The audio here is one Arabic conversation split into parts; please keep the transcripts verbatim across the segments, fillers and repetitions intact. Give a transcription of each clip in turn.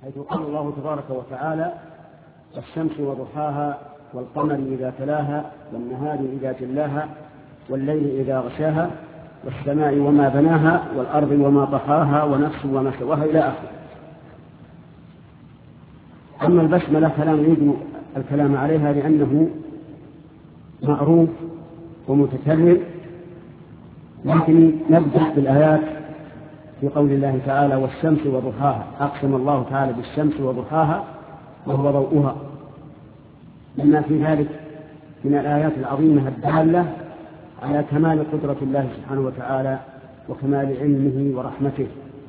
حيث قال الله تبارك وتعالى: الشمس وضحاها والقمر إذا تلاها والنهار إذا جلاها والليل إذا غشاها والسماء وما بناها والأرض وما طحاها ونفس وما سواها إلى آخره. أما البسملة فلا نريد الكلام عليها لأنه معروف ومتكرر، لكن نبدأ بالآيات في قول الله تعالى: والشمس وضحاها. أقسم الله تعالى بالشمس وضحاها وهو ضوءها، لما في ذلك من الآيات العظيمة الدالة على كمال قدرة الله سبحانه وتعالى وكمال علمه ورحمته.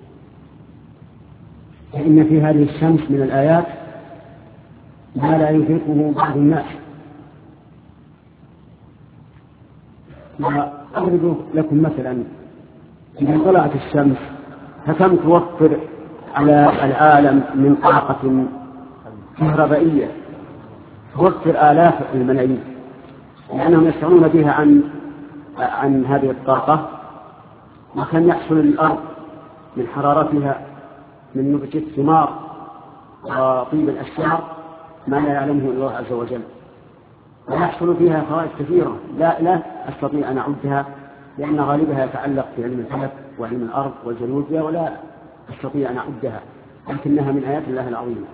فإن في هذه الشمس من الآيات ما لا يدركه بعض الناس. وأضرب لكم مثلا: إذا طلعت الشمس فكم توفر على العالم من طاقة كهربائية، توفر آلاف الملايين، لأنهم يستغنون بها عن عن هذه الطاقة، وكان يحصل للأرض من حرارتها من نبت الثمار وطيب الأشجار ما لا يعلمه الله عز وجل، ويحصل فيها فوائد كثيرة لا لا أستطيع أن أعدها، لأن غالبها يتعلق بعلم الفلك وعلم الأرض والجلود ولا أستطيع أن أعدها، لكنها من آيات الله العظيمة.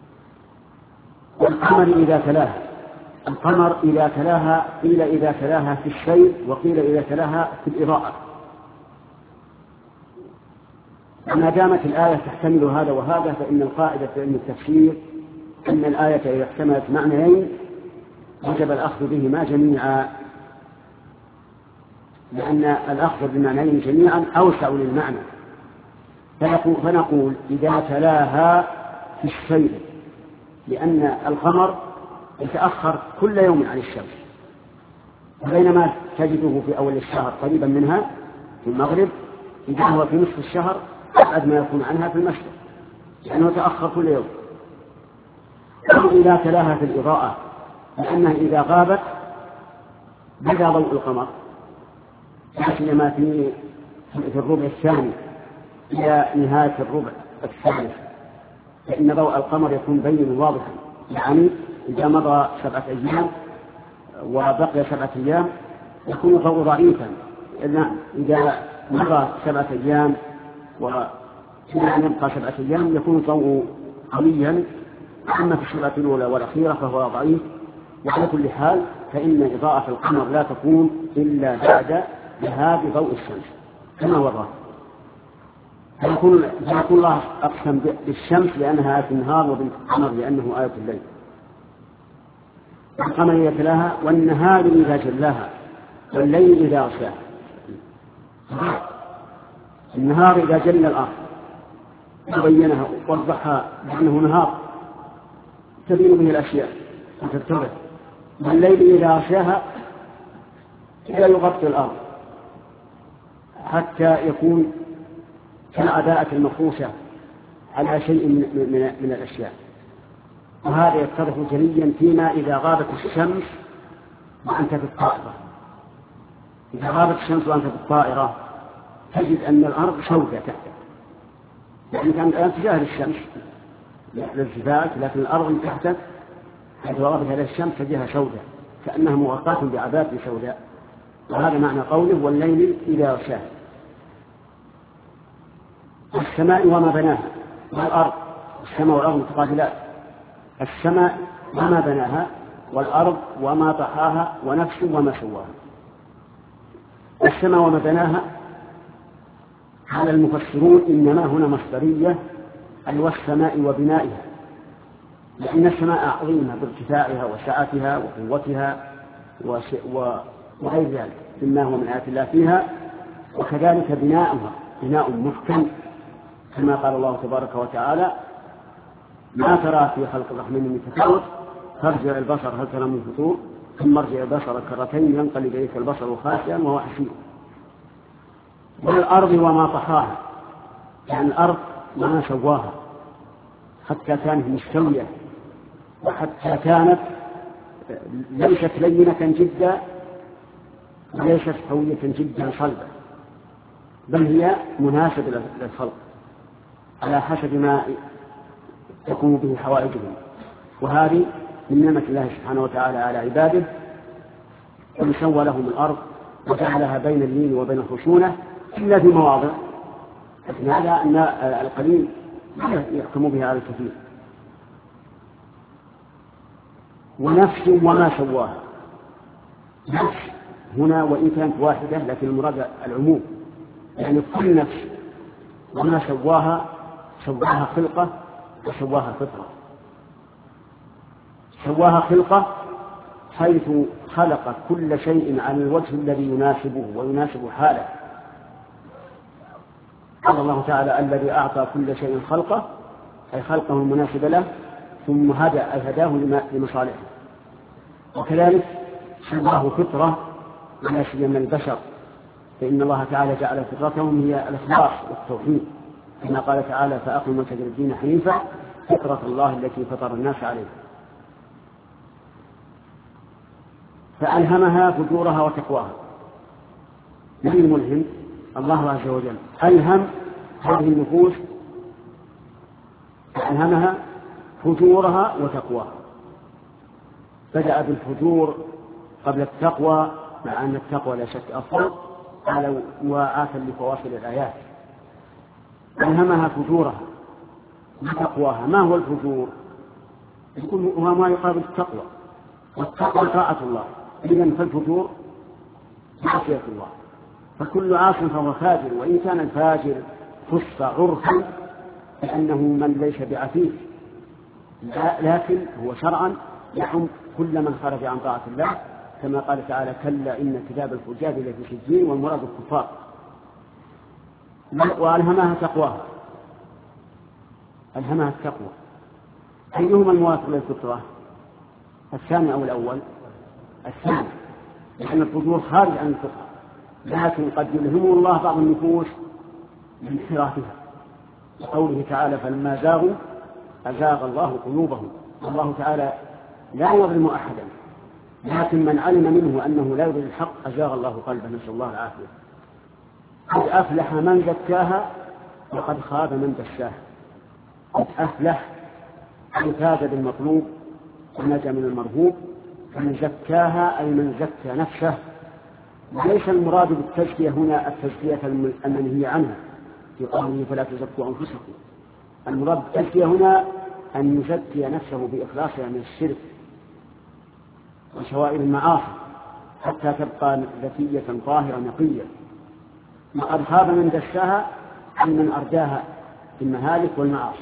والقمر إذا تلاها، القمر إذا تلاها قيل إذا تلاها في السير وقيل إذا تلاها في الإضاءة. وما دامت الآية تحتمل هذا وهذا فإن القاعدة في علم التفسير أن الآية إذا احتملت معنيين وجب الأخذ بهما جميعا، لأن الأخذ بالمعنيين جميعا أوسع للمعنى. فنقول إذا تلاها في السير، لأن القمر يتأخر كل يوم عن الشمس، وبينما تجده في أول الشهر قريبا منها في المغرب، إذا هو في نصف الشهر أبعد ما يكون عنها في المشرق، لأنه يتأخر كل يوم. أو إذا تلاها في الإضاءة، لأنها إذا غابت بدا ضوء القمر، سيما في في الربع الثاني إلى نهاية الربع الثالث، فإن ضوء القمر يكون بين واضحا، يعني إذا مضى سبعة أيام وبقي سبعة أيام يكون الضوء ضعيفا، إذا مضى سبعة أيام وإلى أن يبقى سبعة أيام يكون الضوء قويا، أما في السبعة الأولى والأخيرة فهو ضعيف. وعلى كل حال فإن إضاءة القمر لا تكون إلا بعد ذهاب ضوء الشمس كما هو الظاهر. فيكون الله أقسم بالشمس لأنها آية النهار وبالقمر لأنه آية الليل. القمر إذا تلاها والنهار إذا جلاها والليل إذا غشاها. النهار إذا جل الأرض وبينها ووضحها بأنه نهار تبين به الأشياء وتتضح، والليل إذا غشاها لا يغطي الأرض حتى يكون كالعباءة المفروشة على شيء من, من, من الأشياء. وهذا يتضح جليا فيما إذا غابت الشمس وأنت في الطائرة. إذا غابت الشمس وأنت في الطائرة تجد أن الأرض سوداء تحتك، يعني كانت الآن تجاه الشمس للزفاف، لكن الأرض تحتك حيث غابت عليها الشمس تجاه سوداء كأنها مغطاة بعباءة سوداء. وهذا معنى قوله والليل إذا غشاها. السماء وما بناها، والأرض، السماء والأرض متقابلات، السماء وما بناها والأرض وما طحاها ونفس وما سواها. السماء وما بناها على المفسرون إنما هنا مصدرية أي والسماء وبنائها، لأن السماء عظيمة بارتفاعها وسعتها وقوتها وغير ذلك مما هو من آيات الله فيها، وكذلك بناؤها بناء محكم كما قال الله تبارك وتعالى: ما ترى في خلق الرحمن من تفاوت فارجع البصر هل ترى من فطور ثم ارجع البصر كرتين ينقلب إليك البصر خاسئا وهو حسير. والأرض وما طحاها، يعني الأرض وما سواها حتى كانت مستوية وحتى كانت ليست لينة جدا وليست قوية جدا صلبة، بل هي مناسبة للخلق على حسب ما تقوم به حوائجهم. وهذه من نعمة الله سبحانه وتعالى على عباده، أن سوى لهم الأرض وجعلها بين اللين وبين الخشونة إلا في مواضع، لكن هذا أن القليل يحكم بها على الكثير. ونفس وما سواها، نفس هنا وإن كانت واحدة لكن المراد العموم، يعني كل نفس وما سواها، سواها خلقة وسواها فطرة. سواها خلقة حيث خلق كل شيء على الوجه الذي يناسبه ويناسب حاله. قال الله تعالى الذي أعطى كل شيء خلقه، أي خلقه المناسب له، ثم هدى أي هداه لمصالحه. وكذلك سواه فطرة لا سيما البشر، فإن الله تعالى جعل فطرتهم هي الإخلاص والتوحيد، كما قال تعالى فأقم وجهك للدين حنيفا فطرة الله التي فطر الناس عليها. فألهمها فجورها وتقواها. من الملهم؟ الله عز وجل ألهم هذه النفوس، فألهمها فجورها وتقواها. بدأ بالفجور قبل التقوى، مع أن التقوى لا شك أفضل، على مواعاة لفواصل الآيات. ألهمها فجورها وتقواها. ما هو الفجور؟ يكون هو ما يقابل التقوى، والتقوى طاعة الله، إذن فالفجور معصية الله. فكل عاص فهو فاجر، وإن كان الفاجر خص عرفا لأنه من ليس بعفيف، لكن هو شرعا يحم كل من خرج عن طاعة الله، كما قال تعالى كلا إن كتاب الفجار لفي سجين، والمراد الكفار. وألهمها تقواها، ألهمها التقوى. أيهما الموافق للفطرة، الثاني أو الأول؟ الثاني، لأن الفجور خارج عن الفطرة، لكن قد يلهمه الله بعض النفوس بانحرافها، وقوله تعالى فلما زاغوا أزاغ الله قلوبهم. الله تعالى لا يظلم أحدا، لكن من علم منه أنه لا يظلم الحق أزاغ الله قلبه، نسأل الله العافية. قد أفلح من زكاها وقد خاب من دساها. قد أفلح أن فاز بالمطلوب ونجا من المرهوب، فمن زكاها أي من زكى نفسه. وليس المراد بالتزكية هنا التزكية المنهي عنها في قوله فلا تزكوا أنفسكم. المراد بالتزكية هنا أن يزكي نفسه بإخلاصها من الشرك وشوائب المعاصي حتى تبقى ذكية طاهرة نقية. وقد خاب من دساها عن من أرداها في المهالك والمعاصي.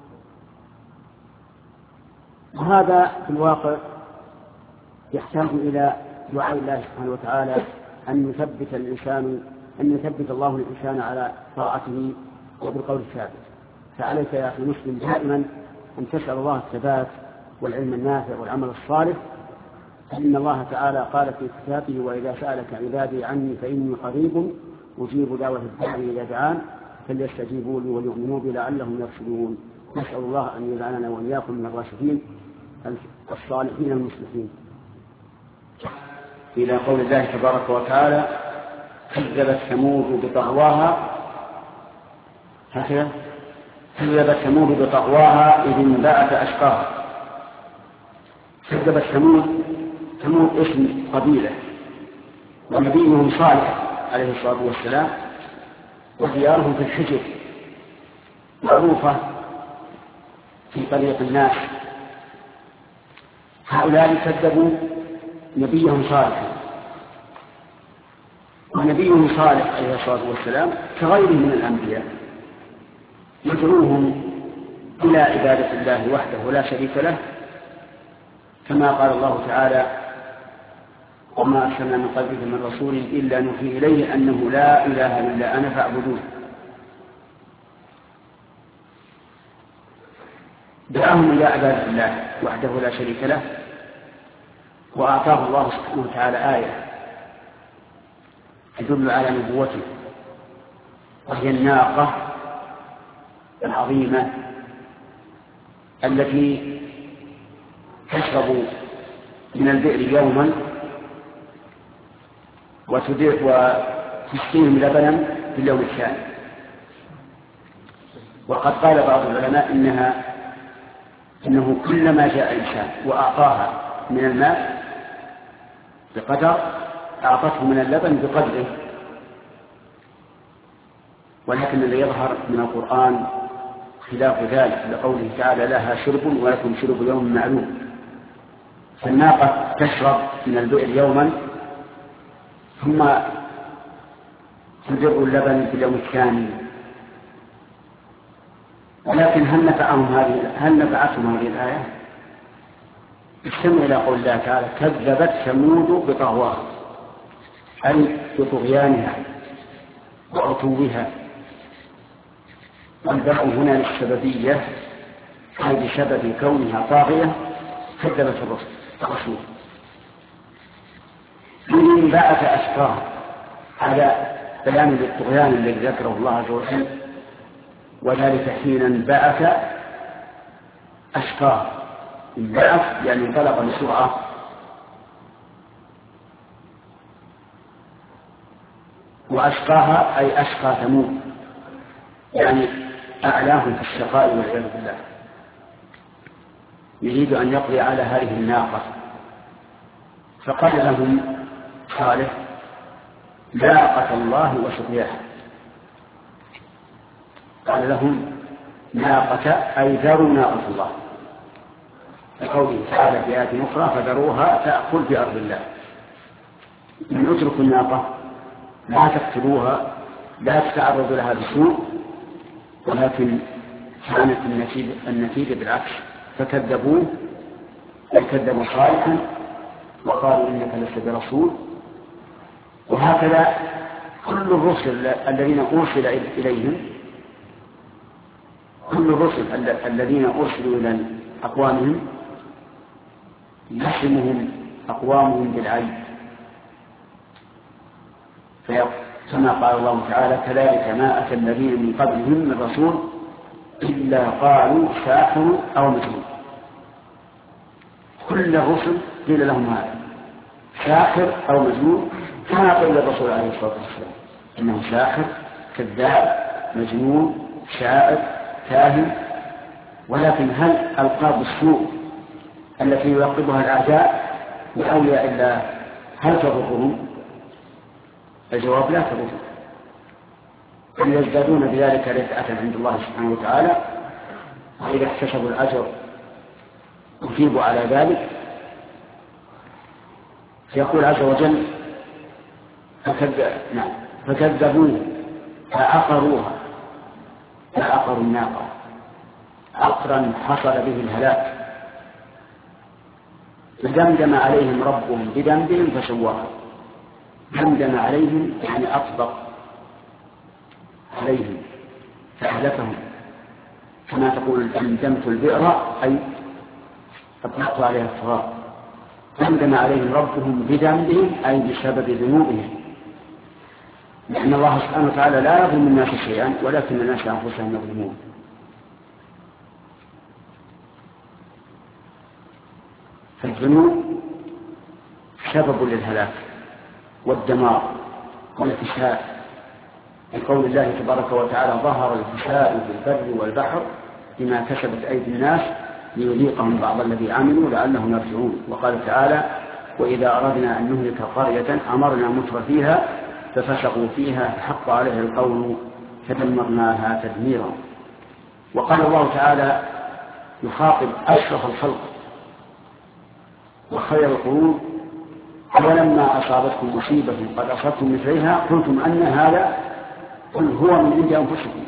وهذا في الواقع يحتاج إلى دعاء الله سبحانه وتعالى أن يثبت الإنسان أن يثبت الله الإنسان على طاعته وبالقول الثابت. فعليك يا أخي مسلم دائما أن تسأل الله الثبات والعلم النافع والعمل الصالح، فإن الله تعالى قال في كتابه وإذا سألك عبادي عني فإني قريب أجيب دعوة الداعي إذا دعان فليستجيبوا لي وليؤمنوا بي لعلهم يرشدون. نسأل الله أن يجعلنا وإياكم من الراشدين الصالحين المصلحين. إلى قول الله تبارك وتعالى كذبت ثمود بطغواها، هكذا كذبت ثمود بطغواها إذ انبعث أشقاها. كذبت ثمود، ثمود اسم قبيلة، ونبيهم صالح عليه الصلاة والسلام وديارهم في الحجر معروفة في طريق الناس. هؤلاء كذبوا نبيهم صالح، ونبيهم صالح عليه الصلاة والسلام كغيره من الأنبياء يدعوهم إلى عبادة الله وحده لا شريك له، كما قال الله تعالى وما أرسلنا من قبلك من رسول إلا نوحي إليه أنه لا إله إلا أنا فاعبدون. دعاهم إلى عبادة الله وحده لا شريك له، وأعطاه الله سبحانه وتعالى آية تدل على نبوته، وهي الناقة العظيمة التي تشرب من البئر يوما وتسقيهم لبنا في اليوم الثاني. وقد قال بعض العلماء إنها أنه كلما جاء إنسان وأعطاها من الماء بقدر أعطته من اللبن بقدره. ولكن الذي يظهر من القرآن خلاف ذلك، لقوله تعالى لها شرب ولكم شرب يوم معلوم. فالناقة تشرب من البئر يوما ثم تدر اللبن في اليوم الثاني. ولكن هل نفعهم هذه هل نفعتهم هذه الآية؟ استمع إلى قول الله تعالى كذبت ثمود بطغواها، أي بطغيانها وعتوها. والباء هنا للسببية، أي بسبب كونها طاغية كذبت الرسول. من بعث أشقاها على بيان الطغيان الذي ذكره الله عز وجل، وذلك حين بعث أشقاها. البعث يعني انطلق بسرعة، وأشقاها أي أشقى ثمود، يعني أعلاهم في الشقاء والعياذ بالله. يريد أن يقضي على هذه الناقة، فقال لهم صالح ناقة الله وسقياها. قال لهم ناقة أي ذروا ناقة الله، لقوله تعالى في آية أخرى فذروها تأكل في أرض الله. من اتركوا الناقة، لا تقتلوها، لا تتعرضوا لها بسوء. ولكن كانت النتيجة, النتيجة بالعكس، فكذبوه وكذبوا صالحا وقالوا إنك لست برسول. وهكذا كل الرسل الذين أرسل إليهم، كل الرسل الذين أرسلوا إلى أقوامهم يحرمهم أقوامهم بالعيب. كما قال الله تعالى كذلك ما أتى الذين من قبلهم من رسول إلا قالوا ساحر أو مجنون. كل الرسل قيل لهم هذا ساحر أو مجنون، كما قال الرسول عليه الصلاة والسلام إنه ساحر كذاب مجنون شاعر كاهن. ولكن هل ألقاب السوء التي يلقبها الأعداء لأولياء الله هل تضرهم؟ الجواب لا تضرهم، بل يزدادون بذلك رفعة عند الله سبحانه وتعالى. وإذا احتسبوا الأجر أثيبوا على ذلك. فيقول عز وجل نعم فكذبوه فعقروها، فعقروا الناقة عقرا حصل به الهلاك. فدمدم عليهم ربهم بذنبهم فسواها. دمدم عليهم يعني أطبق عليهم فأهلكهم، كما تقول دمدمت البئر أي أطلقت عليها التراب. دمدم عليهم ربهم بذنبهم أي بسبب ذنوبهم، لأن الله سبحانه وتعالى لا يظلم الناس شيئا ولكن الناس أنفسهم يظلمون. فالذنوب سبب للهلاك والدمار والفساد، لقول الله تبارك وتعالى ظهر الفساد في البر والبحر بما كسبت أيدي الناس ليذيقهم بعض الذي عملوا لعلهم يرجعون. وقال تعالى وإذا أردنا أن نهلك قرية أمرنا متر فيها ففسقوا فيها فحق عليها القول فدمرناها تدميرا. وقال الله تعالى يخاطب أشرف الخلق وخير القرون ولما أصابتكم مصيبة قد أصبتم مثليها قلتم أن هذا قل هو من عند أنفسكم.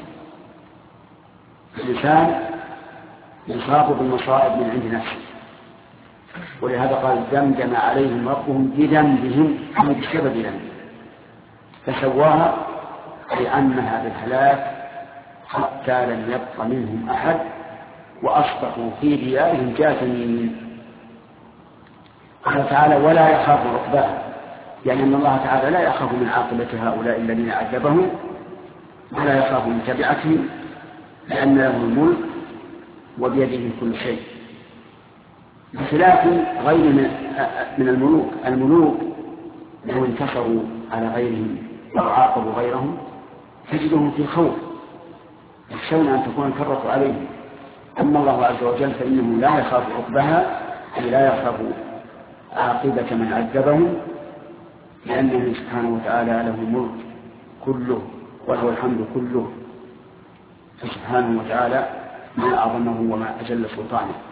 الإنسان يصاب بالمصائب من عند نفسه، ولهذا قال دمدم عليهم ربهم بذنبهم أو بسبب ذنبهم فسواها، لأنها بالهلاك حتى لم يبق منهم أحد وأصبحوا في ديارهم جاثمين. قال تعالى ولا يخاف عقباها، يعني أن الله تعالى لا يخاف من عاقبة هؤلاء الذين عذبهم ولا يخاف من تبعتهم، لأن له الملك وبيده كل شيء، بخلاف غير من الملوك. الملوك لو انتصروا على غيرهم أو عاقبوا غيرهم تجدهم في خوف، يخشون أن تكون الكرة عليهم. أما الله عز وجل فإنه لا يخاف عقبها، أي لا يخاف عاقبة من عذبه، لأنه سبحانه وتعالى له الملك كله وله الحمد كله، فسبحانه وتعالى ما أعظمه وما أجل سلطانه.